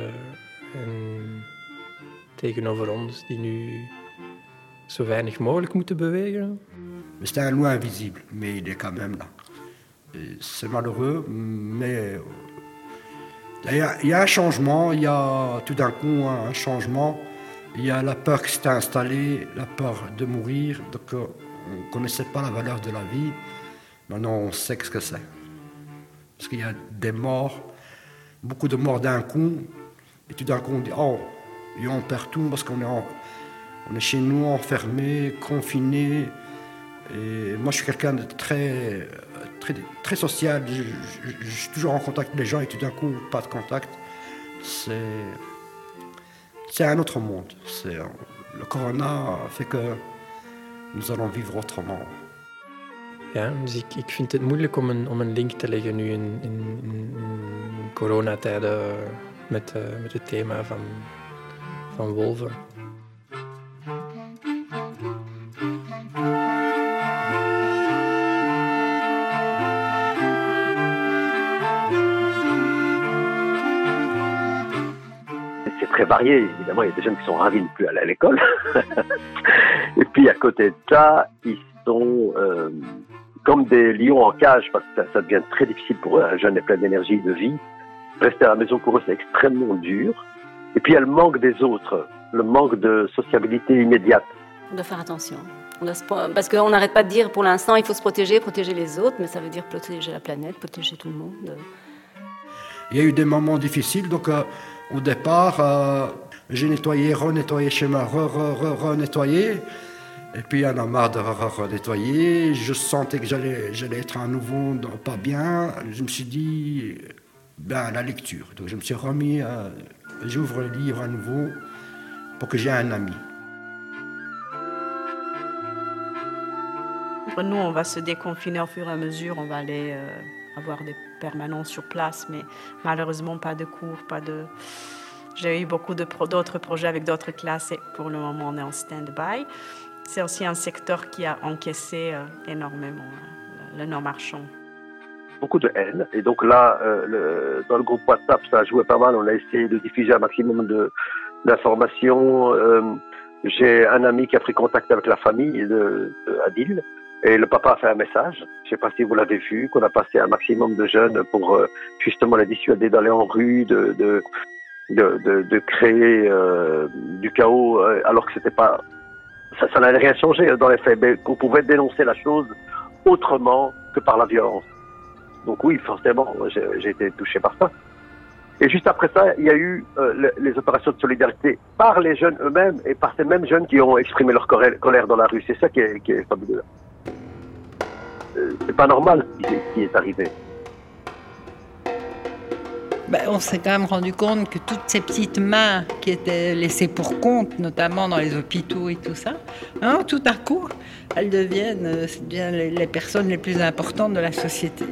En tegenover ons, die nu zo weinig mogelijk moeten bewegen. C'est un loup invisible, mais il est quand même là. C'est malheureux, mais il y a, il y a un changement, il y a tout d'un coup un changement. Il y a la peur qui s'est installée, la peur de mourir. Donc on ne connaissait pas la valeur de la vie. Maintenant on sait ce que c'est. Parce qu'il y a des morts, beaucoup de morts d'un coup. Et tout d'un coup on dit, oh, et on perd tout parce qu'on est, en, on est chez nous, enfermés, confinés. Et moi, je suis quelqu'un de très, très, très social. Je, je, je suis toujours en contact avec les gens et tout d'un coup, pas de contact. C'est, c'est un autre monde. C'est, le corona fait que nous allons vivre autrement. Ja, dus ik, ik vind het moeilijk om een, om een link te leggen nu in, in, in coronatijden met, uh, met het thema van... van wolven. C'est très varié, évidemment, il y a des jeunes qui sont ravis de ne plus aller à l'école. Et puis à côté de ça, ils sont euh, comme des lions en cage, parce que ça, ça devient très difficile pour eux. Un jeune est plein d'énergie, de vie. Rester à la maison pour eux, c'est extrêmement dur. Et puis il y a le manque des autres, le manque de sociabilité immédiate. On doit faire attention. On doit se... Parce qu'on n'arrête pas de dire pour l'instant il faut se protéger, protéger les autres, mais ça veut dire protéger la planète, protéger tout le monde. Il y a eu des moments difficiles, donc euh, au départ, euh, j'ai nettoyé, renettoyé chez moi, re-re-re-nettoyé. Et puis il y en a marre de re-nettoyer. Je sentais que j'allais, j'allais être à nouveau pas bien. Je me suis dit, ben, la lecture. Donc je me suis remis, euh, j'ouvre le livre à nouveau pour que j'ai un ami. Nous, on va se déconfiner au fur et à mesure. On va aller euh, avoir des permanences sur place, mais malheureusement pas de cours, pas de, J'ai eu beaucoup de pro- d'autres projets avec d'autres classes et pour le moment, on est en stand-by. C'est aussi un secteur qui a encaissé euh, énormément euh, le, le non-marchand. Beaucoup de haine. Et donc là, euh, le, dans le groupe WhatsApp, ça a joué pas mal. On a essayé de diffuser un maximum de, d'informations. Euh, j'ai un ami qui a pris contact avec la famille de, de Adil. Et le papa a fait un message. Je ne sais pas si vous l'avez vu, qu'on a passé un maximum de jeunes pour euh, justement les dissuader d'aller en rue, de, de, de, de, de créer euh, du chaos, euh, alors que c'était pas... Ça, ça n'allait rien changer dans les faits, mais qu'on pouvait dénoncer la chose autrement que par la violence. Donc oui, forcément, j'ai, j'ai été touché par ça. Et juste après ça, il y a eu euh, les, les opérations de solidarité par les jeunes eux-mêmes et par ces mêmes jeunes qui ont exprimé leur colère, colère dans la rue. C'est ça qui est, qui est fabuleux. Euh, c'est pas normal ce qui, qui est arrivé. Ben, on s'est quand même rendu compte que toutes ces petites mains qui étaient laissées pour compte, notamment dans les hôpitaux et tout ça, hein, tout à coup, elles deviennent, euh, deviennent les, les personnes les plus importantes de la société.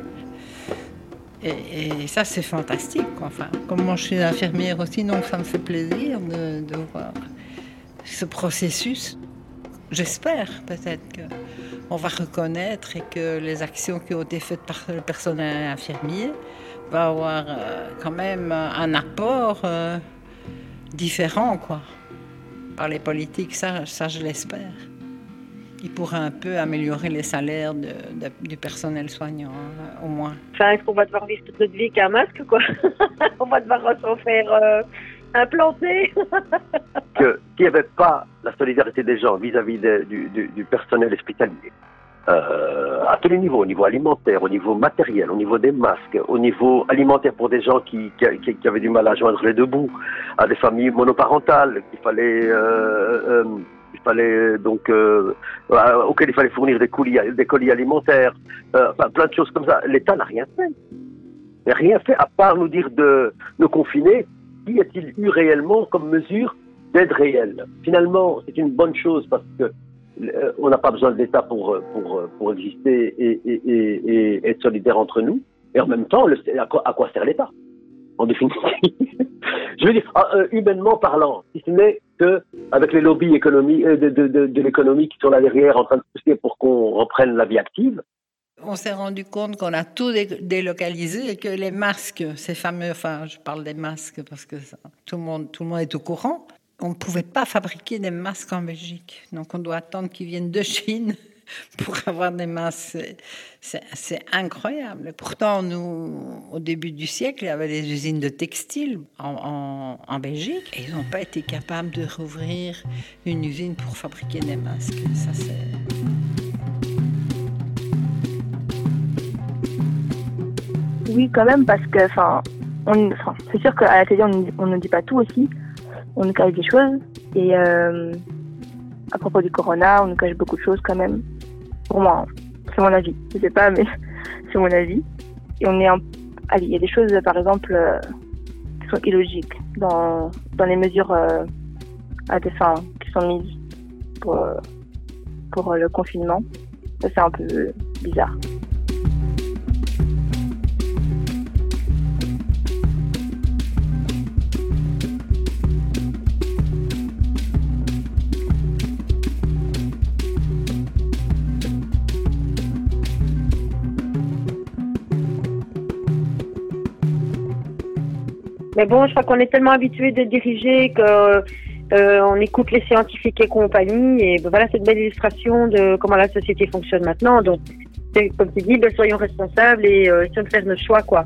Et, et ça, c'est fantastique, quoi. Enfin, comme moi, je suis infirmière aussi, donc ça me fait plaisir de, de voir ce processus. J'espère peut-être qu'on va reconnaître et que les actions qui ont été faites par le personnel infirmier vont avoir euh, quand même un apport euh, différent, quoi. Par les politiques, ça, ça je l'espère. Il pourra un peu améliorer les salaires de, de, du personnel soignant, hein, au moins. Enfin, est-ce qu'on va devoir vivre toute notre vie avec un masque, quoi? On va devoir s'en faire euh, implanter. Que, qu'il n'y avait pas la solidarité des gens vis-à-vis de, du, du, du personnel hospitalier, euh, à tous les niveaux, au niveau alimentaire, au niveau matériel, au niveau des masques, au niveau alimentaire pour des gens qui, qui, qui avaient du mal à joindre les deux bouts, à des familles monoparentales, qu'il fallait... Euh, euh, Il fallait donc euh, auquel il fallait fournir des colis, des colis alimentaires, euh, enfin, plein de choses comme ça. L'État n'a rien fait. Il n'a rien fait à part nous dire de nous confiner. Qu'y a-t-il eu réellement comme mesure d'aide réelle? Finalement, c'est une bonne chose parce que euh, on n'a pas besoin de l'État pour pour pour exister et, et, et, et être solidaire entre nous. Et en même temps, le, à, quoi, à quoi sert l'État? En définitive, je veux dire, euh, humainement parlant, si ce n'est que avec les lobbies économie, euh, de, de, de, de l'économie qui sont là derrière en train de pousser pour qu'on reprenne la vie active. On s'est rendu compte qu'on a tout dé- délocalisé et que les masques, ces fameux, enfin, je parle des masques parce que ça, tout le monde, tout le monde est au courant. On ne pouvait pas fabriquer des masques en Belgique, donc on doit attendre qu'ils viennent de Chine. Pour avoir des masques, c'est, c'est, c'est incroyable. Pourtant, nous, au début du siècle, il y avait des usines de textiles en, en, en Belgique et ils n'ont pas été capables de rouvrir une usine pour fabriquer des masques. Ça, c'est... Oui, quand même, parce que, enfin, on, enfin, c'est sûr qu'à la télé, on ne dit pas tout aussi. On nous cache des choses. Et euh, à propos du corona, on nous cache beaucoup de choses quand même. Pour moi, c'est mon avis. Je sais pas, mais c'est mon avis. Et on est un... Allez, il y a des choses, par exemple, euh, qui sont illogiques dans, dans les mesures euh, à des fins qui sont mises pour, euh, pour le confinement. Ça, c'est un peu bizarre. Mais bon, je crois qu'on est tellement habitué de diriger que euh, on écoute les scientifiques et compagnie. Et ben voilà, c'est une belle illustration de comment la société fonctionne maintenant. Donc, c'est, comme tu dis, ben, soyons responsables et euh, essayons de faire nos choix, quoi.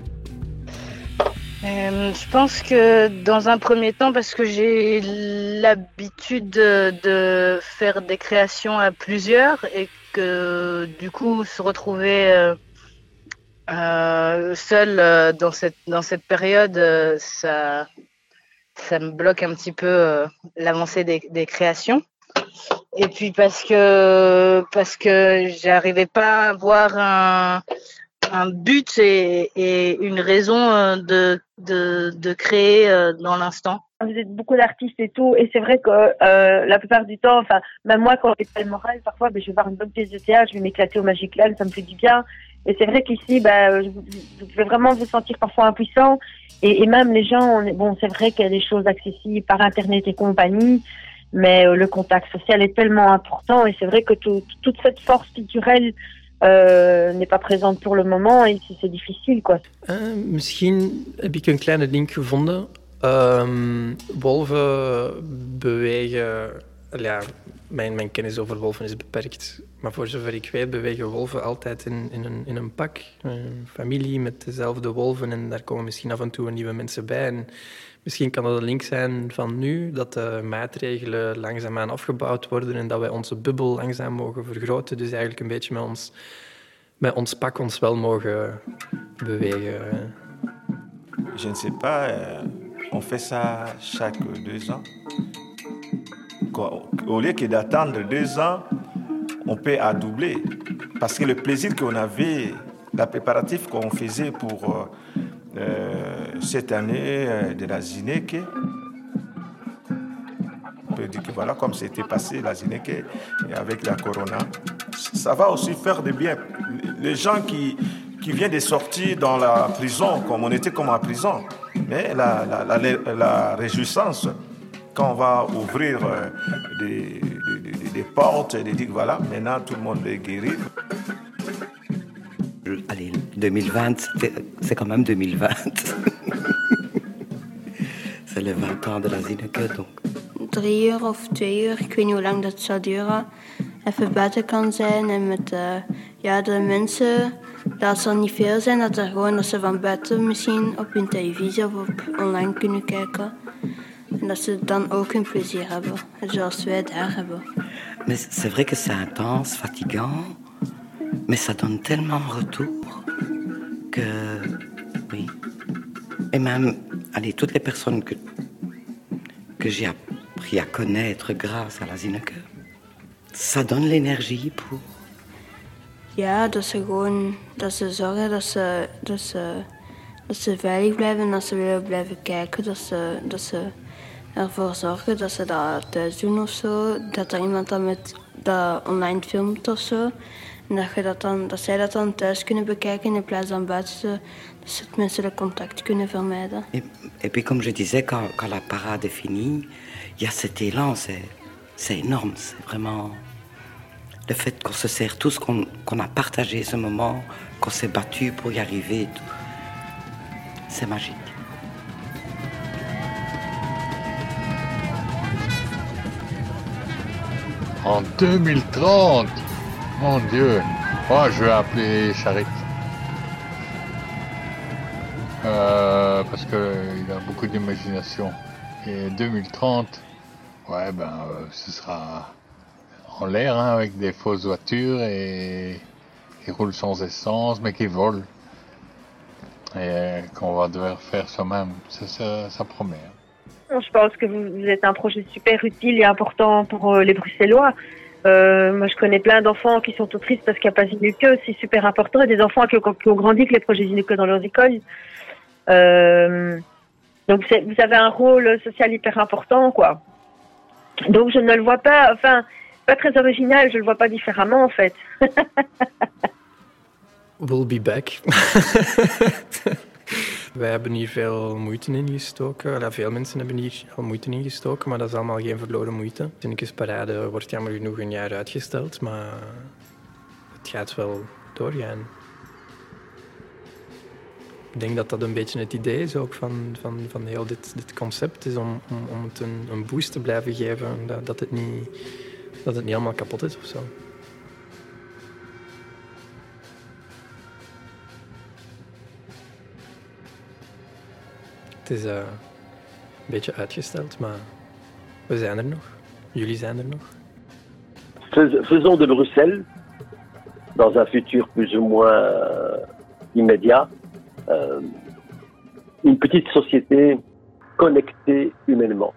Euh, je pense que dans un premier temps, parce que j'ai l'habitude de, de faire des créations à plusieurs et que du coup se retrouver euh, euh, seule euh, dans cette dans cette période, euh, ça ça me bloque un petit peu euh, l'avancée des, des créations. Et puis parce que parce que j'arrivais pas à avoir un un but et, et une raison de, de, de créer dans l'instant. Vous êtes beaucoup d'artistes et tout, et c'est vrai que euh, la plupart du temps, enfin, même moi, quand j'ai pas le moral, parfois, ben, je vais voir une bonne pièce de théâtre, je vais m'éclater au Magic Land, ça me fait du bien. Et c'est vrai qu'ici, bah, vous, vous pouvez vraiment vous sentir parfois impuissant. Et, et même les gens, on est, bon, c'est vrai qu'il y a des choses accessibles par Internet et compagnie, mais euh, le contact social est tellement important. Et c'est vrai que tout, toute cette force culturelle euh, n'est pas présente pour le moment et c'est difficile, quoi. Uh, misschien heb ik een kleine link gevonden. Um, wolven bewegen... Ja, mijn, mijn kennis over wolven is beperkt. Maar voor zover ik weet bewegen wolven altijd in, in, een, in een pak. Een familie met dezelfde wolven. En daar komen misschien af en toe nieuwe mensen bij. En misschien kan dat een link zijn van nu. Dat de maatregelen langzaamaan afgebouwd worden. En dat wij onze bubbel langzaam mogen vergroten. Dus eigenlijk een beetje met ons, met ons pak ons wel mogen bewegen. Je ne sais pas, euh, on fait ça chaque deux ans. Au lieu que d'attendre deux ans, on peut à doubler. Parce que le plaisir qu'on avait, la préparatif qu'on faisait pour euh, cette année euh, de la Zineke, on peut dire que voilà, comme c'était passé la Zineke avec la Corona, ça va aussi faire de bien. Les gens qui, qui viennent de sortir dans la prison, comme on était comme en prison, mais la, la, la, la réjouissance, quand on va ouvrir euh, des, des, des portes et dire voilà, maintenant tout le monde est guéri. Allez, deux mille vingt, c'est quand même deux mille vingt. C'est les vingt ans de la Zineke, donc. Drie uur of twee uur, ik weet niet hoe lang dat zou duren, even buiten kan zijn en met uh, ja, de mensen, dat zal niet veel zijn, dat er gewoon dat ze van buiten misschien op hun televisie of op online kunnen kijken. En dat ze dan ook hun plezier hebben, zoals wij daar hebben. Mais c'est vrai que c'est intense, fatigant, mais ça donne tellement en retour que, oui. Et même, allez, toutes les personnes que, que j'ai appris à connaître grâce à la Zineke, ça donne l'énergie pour... Ja, dat ze gewoon, dat ze zorgen dat ze, dat ze, dat ze veilig blijven en dat ze willen blijven kijken, dat ze... Dat ze ervoor zorgen dat ze dat thuis doen of zo. Dat er iemand dan met dat online filmt of zo. En dat, je dat, dan, dat zij dat dan thuis kunnen bekijken in plaats van buiten. Dat ze mensen de contact kunnen vermijden. Et, et puis comme je disais, quand, quand la parade est finie, il y a cet élan, c'est énorme. C'est vraiment le fait qu'on se serre tous, qu'on qu'on a partagé ce moment, qu'on s'est battu pour y arriver et tout. C'est magique. En deux mille trente, mon Dieu, oh, je vais appeler Charit. Euh, parce qu'il a beaucoup d'imagination. Et deux mille trente, ouais, ben, euh, ce sera en l'air, hein, avec des fausses voitures et qui roulent sans essence, mais qui volent. Et qu'on va devoir faire soi-même. Ça, ça, ça promet. Je pense que vous, vous êtes un projet super utile et important pour euh, les Bruxellois. Euh, moi, je connais plein d'enfants qui sont tout tristes parce qu'il n'y a pas Zineke, c'est super important. Et des enfants qui ont, qui ont grandi avec les projets Zineke dans leurs écoles. Euh, donc, vous avez un rôle social hyper important, quoi. Donc, je ne le vois pas, enfin, pas très original, je le vois pas différemment, en fait. We'll be back. Wij hebben hier veel moeite in gestoken. Ja, veel mensen hebben hier al moeite in gestoken, maar dat is allemaal geen verloren moeite. De parade wordt jammer genoeg een jaar uitgesteld, maar het gaat wel doorgaan. Ik denk dat dat een beetje het idee is ook van, van, van heel dit, dit concept, is om, om, om het een, een boost te blijven geven. Dat, dat, het niet, dat het niet allemaal kapot is of zo. Het is uh, een beetje uitgesteld, maar we zijn er nog. Jullie zijn er nog. Faisons de Bruxelles, dans un futur plus ou moins euh, immédiat, euh, une petite société connectée humainement.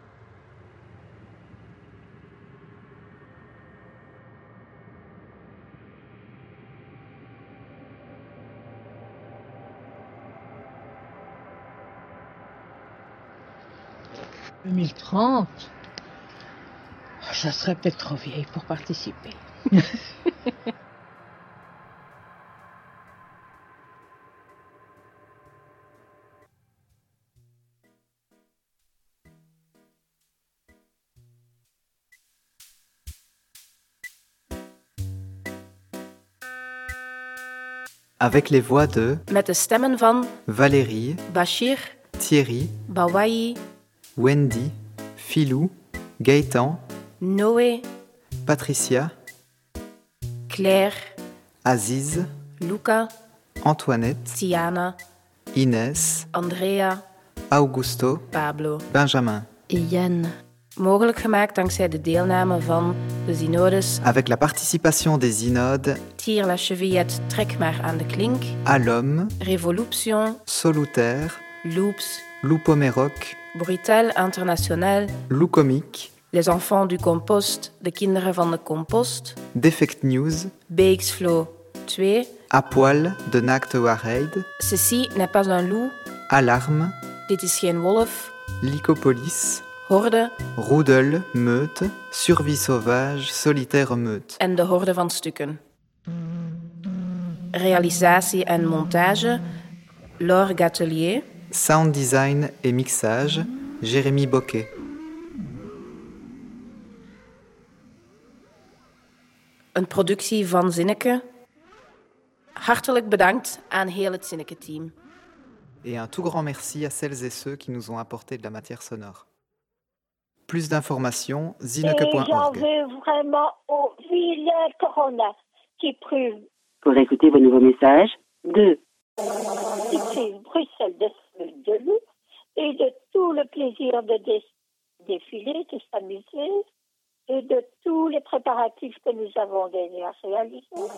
deux mille trente, je serais peut-être trop vieille pour participer. Avec les voix de met de stemmen van Valérie, Bachir, Thierry, Bawahi, Wendy, Philou, Gaëtan, Noé, Patricia, Claire, Aziz, Luca, Antoinette, Tiana, Inès, Andrea, Augusto, Pablo, Benjamin et Yann. Mogelijk gemaakt dankzij de deelname van de synodes. Avec la participation des synodes Tire la chevillette, trek maar aan de klink. À l'homme, Révolution, Solutaire, Loops, Loupoméroc, Brutal International, Lou Comique, Les enfants du compost, de kinderen van de compost. Defect News, Beeksflo twee. À poil de Naakte Waarheid, Ceci n'est pas un loup. Alarme, Dit is geen wolf. Lycopolis, Horde. Roedel, meute, survie sauvage, solitaire meute. En de horde van stukken. Realisatie en montage, Laure Gatelier. Sound design et mixage, Jérémy Bocquet. Een productie van Zinneke. Hartelijk bedankt aan heel het Zinneke-team. Et un tout grand merci à celles et ceux qui nous ont apporté de la matière sonore. Plus d'informations, zinneke point org. Et j'en veux vraiment au vilain Corona qui pruve. Pour écouter vos nouveaux messages, deux. Qui prive Bruxelles de de loup et de tout le plaisir de dé- défiler, de s'amuser et de tous les préparatifs que nous avons déjà réalisés.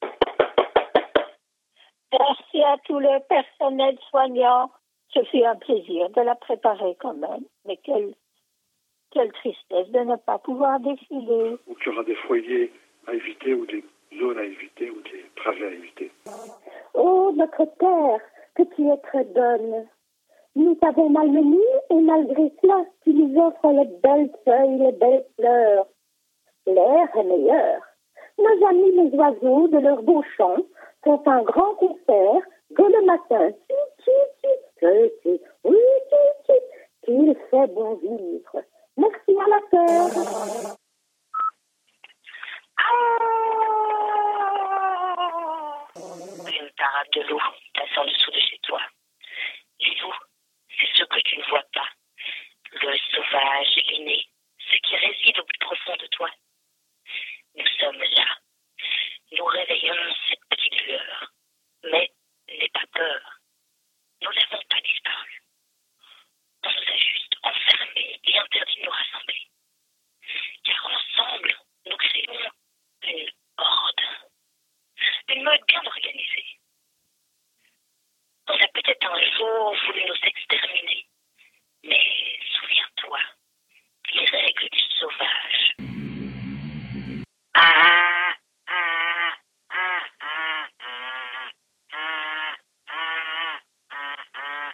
Merci à tout le personnel soignant. Ce fut un plaisir de la préparer quand même. Mais quelle, quelle tristesse de ne pas pouvoir défiler. Ou qu'il y aura des foyers à éviter ou des zones à éviter ou des trajets à éviter. Oh, notre terre, que tu es très bonne. Nous t'avons malmenée et malgré cela, tu nous offres les belles feuilles, les belles fleurs. L'air est meilleur. Nos amis les oiseaux de leur beau chant font un grand concert dès le matin. Tu, tu, tu, tu, tu, oui, tu, tu, qu'il fait bon vivre. Merci à la terre. Une parade de loup passe en dessous de chez toi. Les loups, c'est ce que tu ne vois pas. Le sauvage, l'inné, ce qui réside au plus profond de toi. Nous sommes là. Nous réveillons cette petite lueur. Mais n'aie pas peur. Nous n'avons pas disparu. On nous a juste enfermés et interdit de nous rassembler. Car ensemble, nous créons une horde. Une meute bien organisée. On a peut-être un jour voulu nous exterminer. Mais souviens-toi, les règles du sauvage. Ah, ah, ah, ah, ah, ah, ah, ah,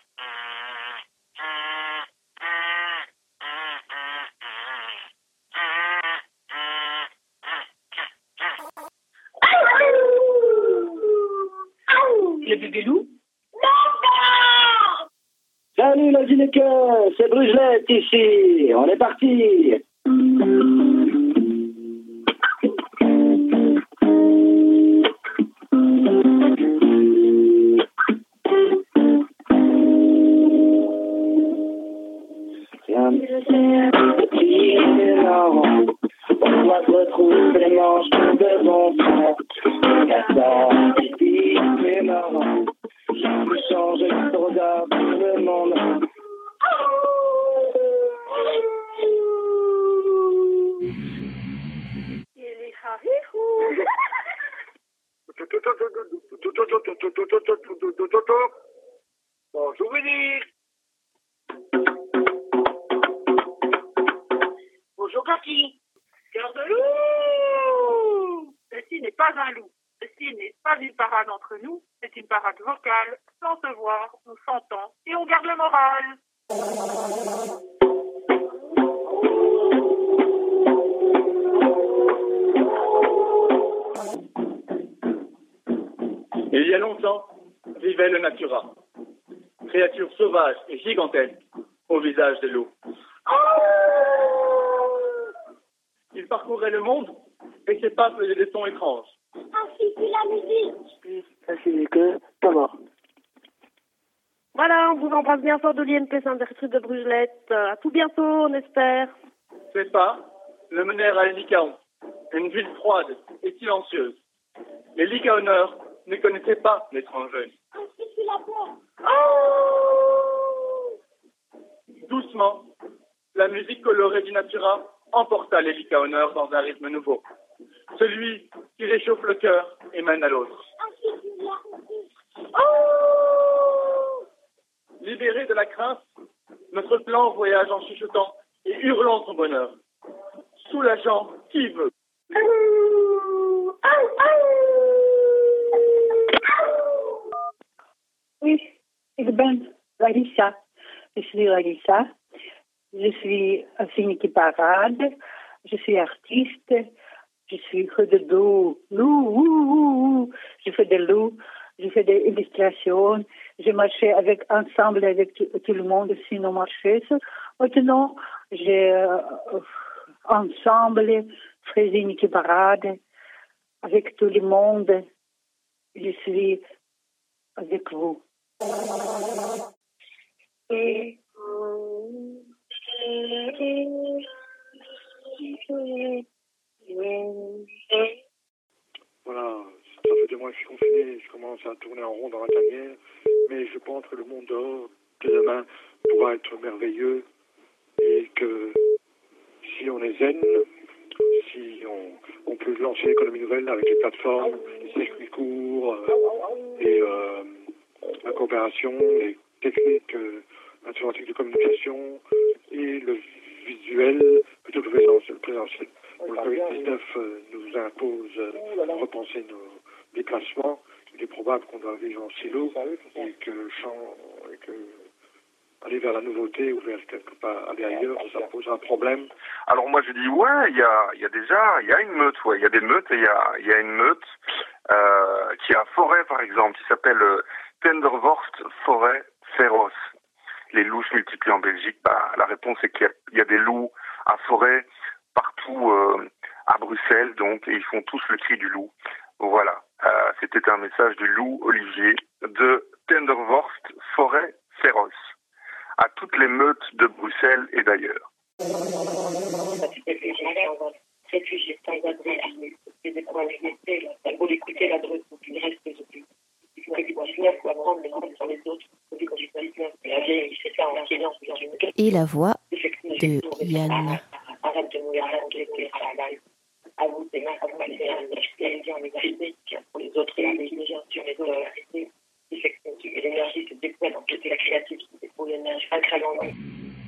Le bébé loup? Salut la Zinneke, c'est Brugelette ici, on est parti. Rien ne petit énorme, on doit se retrouver les manches de bon sens. Regarde et puis c'est marrant, je peux changer de regard pour le monde. Bonjour Willy. Bonjour Cathy. Cœur de loup. Ceci n'est pas un loup. Ceci n'est pas une parade entre nous. C'est une parade vocale. Sans se voir, nous chantons et on garde le moral. Il y a longtemps, vivait le Natura, créature sauvage et gigantesque au visage de loup. Il parcourait le monde et ses pas faisaient des sons étranges. Ainsi que la musique. ainsi que Thomas. Voilà, on vous embrasse bien fort de l'I N P Saint-Bertrude de Brugelette. À tout bientôt, on espère. C'est pas le mener à Lycaon, une ville froide et silencieuse. Les Lycaoneurs ne connaissaient pas l'étranger. Oh Doucement, la musique colorée du Natura emporta les Lycaoneurs dans un rythme nouveau. Celui qui réchauffe le cœur et mène à l'autre. Oh Libéré de la crainte, notre plan voyage en chuchotant et hurlant son bonheur. Soulageant qui veut. Oui, ik ben Larissa. Je suis Larissa. Je suis à Finiki Parade. Je suis artiste. Je suis de loup. Loup. Je fais des loups. Je fais des illustrations. Je marchais avec, ensemble avec tout, tout le monde sur nos marchés. Maintenant, j'ai euh, ensemble fait une parade avec tout le monde. Je suis avec vous. Et... Voilà, ça fait deux mois que je suis confiné, je commence à tourner en rond dans la tanière, mais je pense que le monde dehors de demain pourra être merveilleux et que si on est zen, si on, on peut lancer l'économie nouvelle avec les plateformes, les circuits courts euh, et euh, la coopération, les techniques euh, informatiques de communication et le visuel plutôt que le présentiel. Le covid dix-neuf euh, nous impose euh, de repenser nos déplacements. Il est probable qu'on doit vivre en silo et que, champ, et que aller vers la nouveauté ou vers quelque part aller ailleurs, ça pose un problème. Alors moi je dis ouais, il y a, il y a déjà, il y a une meute, ouais, il y a des meutes et il y a, il y a une meute euh, qui est à Forêt par exemple, qui s'appelle euh, Tendervorst Forêt Féroce. Les loups se multiplient en Belgique. Bah, la réponse est qu'il y a, il y a des loups à Forêt partout euh, à Bruxelles, donc, et ils font tous le cri du loup. Voilà, euh, c'était un message du loup Olivier de Tendervorst Forêt Féroce à toutes les meutes de Bruxelles et d'ailleurs. Réfugiés sans abri, c'est des problèmes, il faut l'écouter la drogue, il reste des autres. Il faut qu'il faut apprendre les uns sur les autres. Et la voix de Yann. Arrête de nous arrêter à la live. À vous, c'est mal, à vous, c'est en égalité pour les autres et les gens sur les autres. Et l'énergie se déploie dans toute la créativité pour l'énergie incroyable.